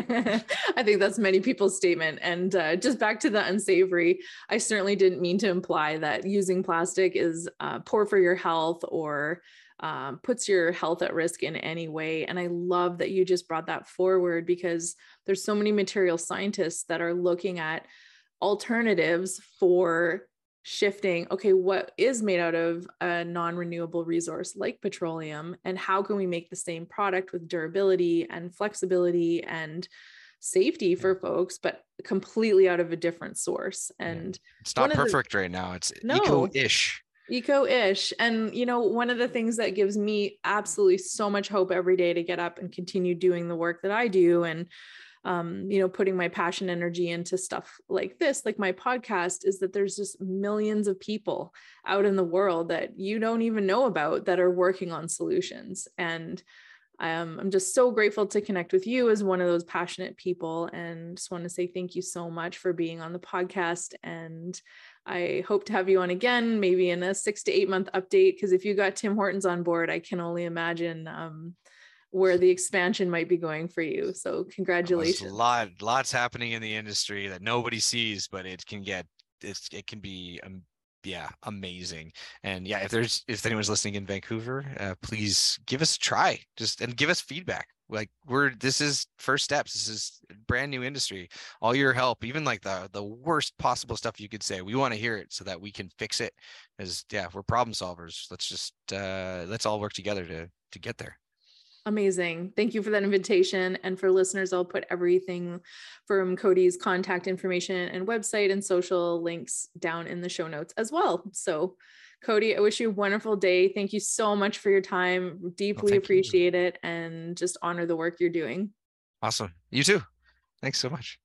I think that's many people's statement. And uh, just back to the unsavory, I certainly didn't mean to imply that using plastic is uh, poor for your health or um, puts your health at risk in any way. And I love that you just brought that forward, because there's so many material scientists that are looking at alternatives for shifting, okay, what is made out of a non-renewable resource like petroleum, and how can we make the same product with durability and flexibility and safety for folks, but completely out of a different source. And yeah. It's not perfect the, right now. It's no, eco-ish. Eco-ish. And, you know, one of the things that gives me absolutely so much hope every day to get up and continue doing the work that I do, and Um, you know, putting my passion energy into stuff like this, like my podcast, is that there's just millions of people out in the world that you don't even know about that are working on solutions. And um, I'm just so grateful to connect with you as one of those passionate people, and just want to say thank you so much for being on the podcast. And I hope to have you on again, maybe in a six to eight month update, because if you got Tim Hortons on board, I can only imagine um, where the expansion might be going for you. So congratulations. A lot, lots happening in the industry that nobody sees, but it can get, it's, it can be, um, yeah, amazing. And yeah, if there's, if anyone's listening in Vancouver, uh, please give us a try, just, and give us feedback. Like we're, this is first steps. This is brand new industry. All your help, even like the, the worst possible stuff you could say, we want to hear it so that we can fix it. As yeah, we're problem solvers. Let's just, uh, let's all work together to, to get there. Amazing. Thank you for that invitation. And for listeners, I'll put everything from Cody's contact information and website and social links down in the show notes as well. So Cody, I wish you a wonderful day. Thank you so much for your time. Deeply well, appreciate you. it, and just honor the work you're doing. Awesome. You too. Thanks so much.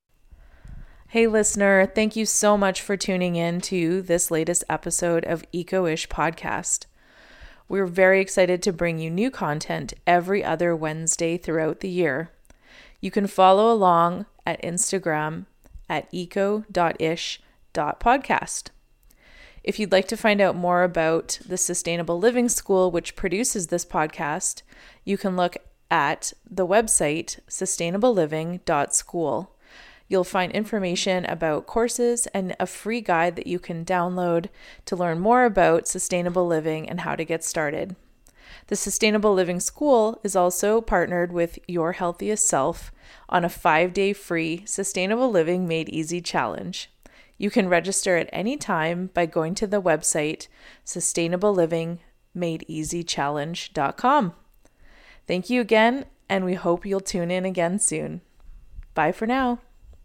Hey, listener. Thank you so much for tuning in to this latest episode of Eco-ish Podcast. We're very excited to bring you new content every other Wednesday throughout the year. You can follow along at Instagram at eco dot ish dot podcast. If you'd like to find out more about the Sustainable Living School, which produces this podcast, you can look at the website sustainable living dot school. You'll find information about courses and a free guide that you can download to learn more about sustainable living and how to get started. The Sustainable Living School is also partnered with Your Healthiest Self on a five-day free Sustainable Living Made Easy challenge. You can register at any time by going to the website sustainable living made easy challenge dot com. Thank you again, and we hope you'll tune in again soon. Bye for now.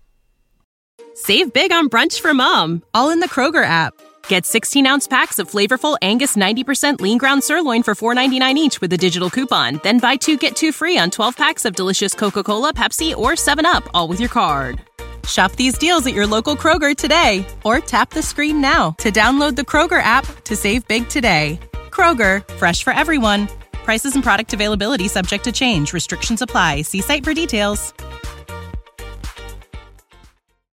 Save big on brunch for mom, all in the Kroger app. Get sixteen ounce packs of flavorful Angus ninety percent lean ground sirloin for four ninety-nine each with a digital coupon. Then buy two, get two free on twelve packs of delicious Coca-Cola, Pepsi, or seven up, all with your card. Shop these deals at your local Kroger today, or tap the screen now to download the Kroger app to save big today. Kroger, fresh for everyone. Prices and product availability subject to change. Restrictions apply. See site for details.